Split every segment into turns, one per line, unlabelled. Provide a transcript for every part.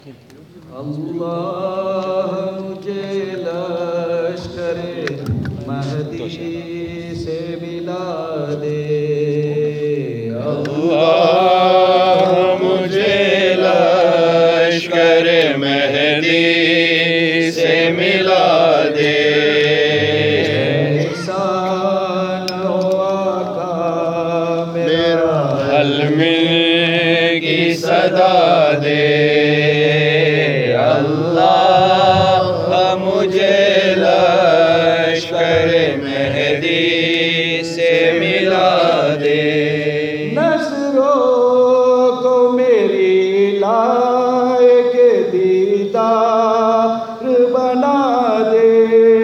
اللہ مجھے لشکر مہدی سے ملا دے،
اللہ مجھے لشکر مہدی سے ملا دے،
احسان ہو آقا میرا
حلمِ کی صدا دے، اللہ مجھے لشکر مہدی سے ملا دے،
نظروں کو میری لائق دیدار بنا دے،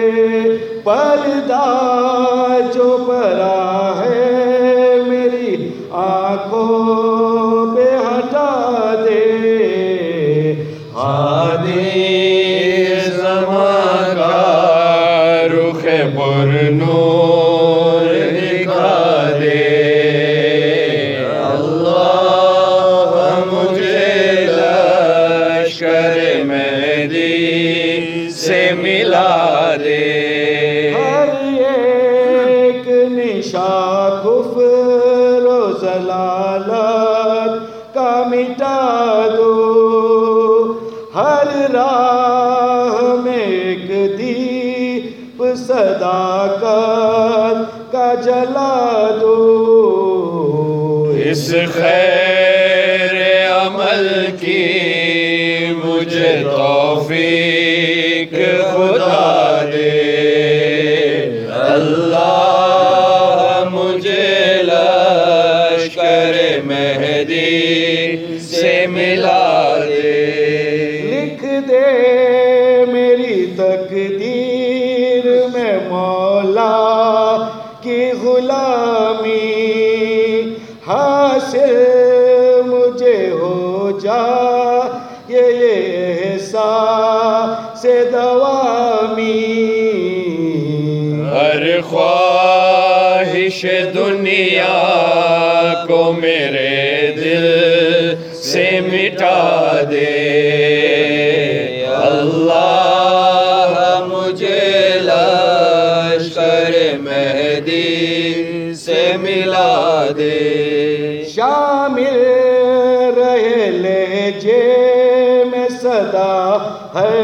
پردہ جو پڑا ہے میری آنکھوں پہ ہٹا دے،
زمان کا رخ پر نور دکھا دے، اللہ مجھے لشکر مہدی سے ملا دے،
ہر ایک نشاں کفر و ضلالت کا مٹا دو، ہر راہ میں ایک دیپ صداقت کا جلا دو،
اس خیر عمل کی مجھے توفیق خدا دے، اللہ مجھے لشکر مہدی سے ملا دے،
لکھ دے میری تقدیر میں مولا کی غلامی، حاصل مجھے ہو جا یہ احساس دوامی،
ہر خواہش دنیا کو میرے دل سے مٹا دے، اللہ مجھے لشکر مہدی سے ملا دے،
شامل رہے لہجے میں صدا ہے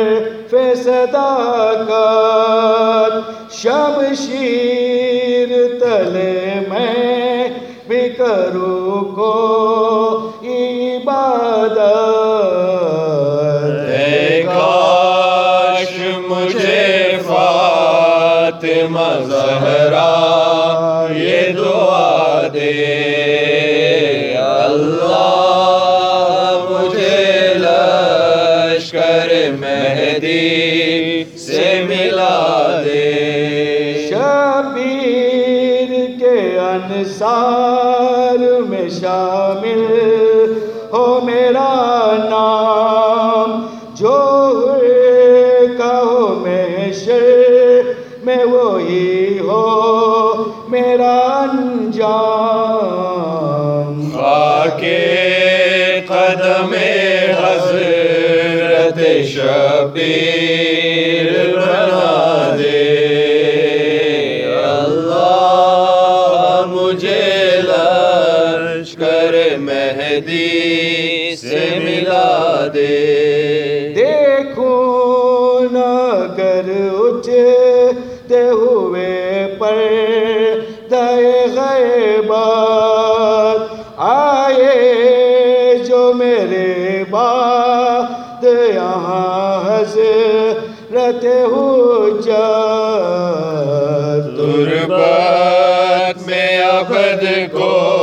صداقت، شمشیر تلے میں بھی کروں کو عبادت،
اے کاش مجھے فاطمہ زہرا یہ دعا دے، اللہ مجھے لشکر مہدی سے ملا دے،
شبیر کے انصار میں شامل ہو میرا نام، جو کہو محشر میں وہی ہو میرا انجام،
خاک قدم حضرت شبیر بنا دے، اللہ مجھے لشکر مہدی سے ملا دے،
دیکھوں نہ گر اٹھتے ہوئے پردہ غیبت، آئے جو میرے بعد یہاں حضرت حجت،
تربت میں عبد کو